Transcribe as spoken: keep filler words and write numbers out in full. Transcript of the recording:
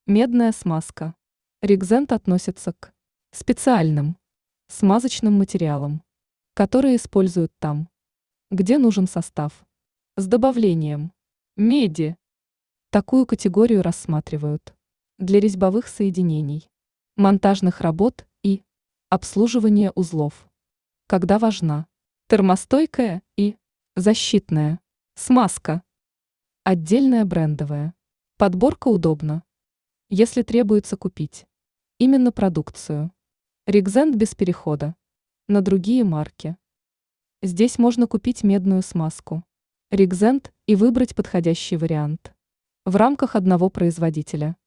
Медная смазка. Регзент относится к специальным смазочным материалам, которые используют там, где нужен состав, с добавлением меди. Такую категорию рассматривают для резьбовых соединений, монтажных работ и обслуживания узлов, когда важна термостойкая и защитная смазка. Отдельная брендовая подборка удобна, если требуется купить именно продукцию. Регзент без перехода на другие марки. Здесь можно купить медную смазку Регзент и выбрать подходящий вариант в рамках одного производителя.